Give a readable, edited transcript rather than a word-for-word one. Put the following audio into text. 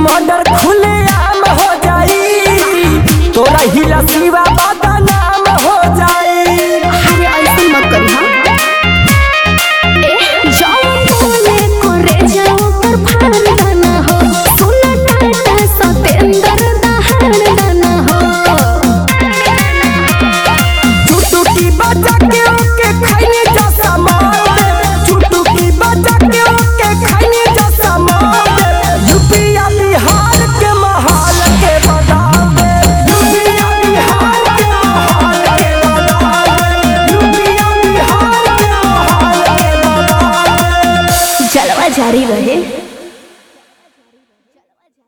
Murder खुले आम हो जाई, तोरा हिला सिवा बदनाम हो जाई। अरे ऐसा मत करी हां जाओ बोले करे जाओ पर फाड़ ना हो, सुना टाटा सतेंद्र दहाड़ ना हो। चुटकी बजा के ओके खाइने जा सामान, चुटकी बजा के ओके खाइने जा सामान। यूपिया बिहार के महाल के बदावे, यूपिया बिहार के महाल के बदावे, यूपिया बिहार के महाल के बदावे। जलवा जारी रहे।